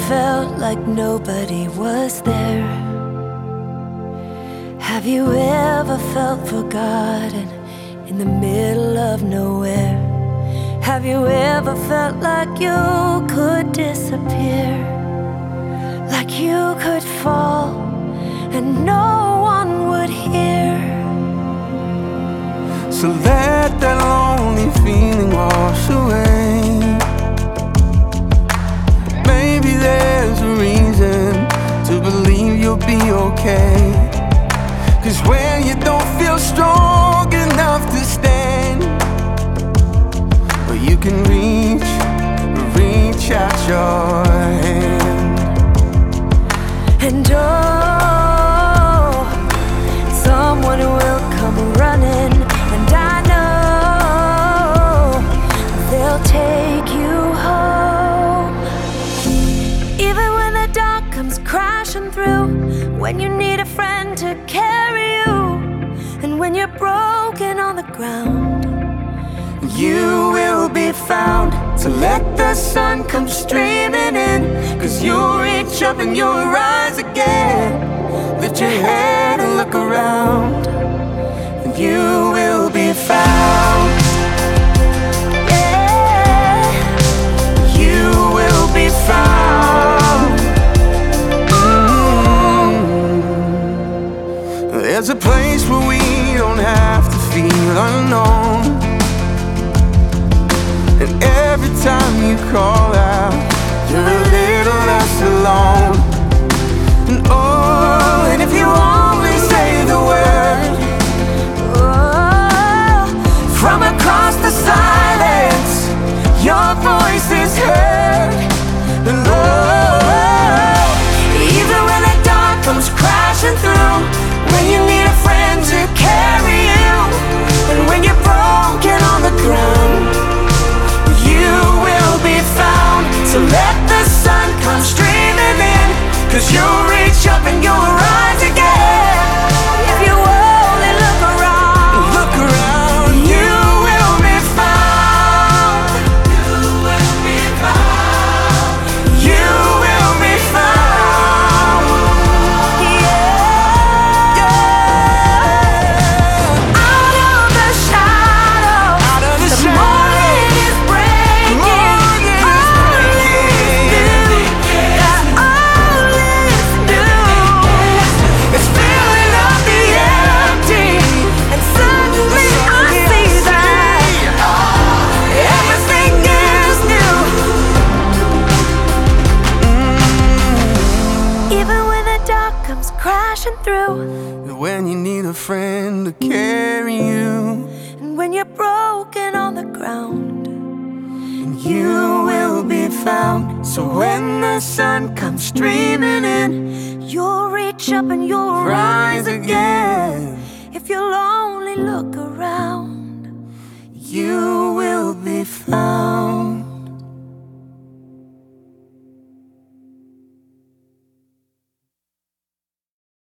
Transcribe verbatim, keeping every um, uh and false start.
felt like nobody was there? Have you ever felt forgotten in the middle of nowhere? Have you ever felt like you could disappear? Like you could fall and no one would hear? So let that lonely feeling wash away. Maybe there's a reason to believe you'll be okay. 'Cause when you don't feel strong enough to stand, well, you can reach, reach out your hand. And oh, someone will come running, and I know they'll take you home. Even when the dark comes crashing through, when you need a friend to carry you, and when you're broken on the ground, you will be found. So let the sun come streaming in, 'cause you'll reach up and you'll rise again. Lift your head and look around, and you will be found. yeah, You will be found. Mm-hmm. There's a place where we don't have to feel unknown, and every time you call out, you're a little less alone. And oh, and if you only say the word, oh, from across the silence, your voice is heard. And oh, even when the dark comes crashing through, when you need a friend to carry you, and when you're broken on the ground, you will be found. So let the sun come streaming in, 'cause you'll reach up and you'll rise again. if you only look around, Look around, you will be found. You will be found. You will be found. yeah, Yeah. out of the shadow, Out of the the shadow. morning is breaking. Morning is breaking. Yeah, all is new. It's filling up the empty, And suddenly I see that everything is new. even when the dark comes crashing through, When you need a friend to carry you, and when you're broken on the ground, you will be found. So when the sun comes streaming in, you'll reach up and you'll rise again. If you'll only look around. You will be found.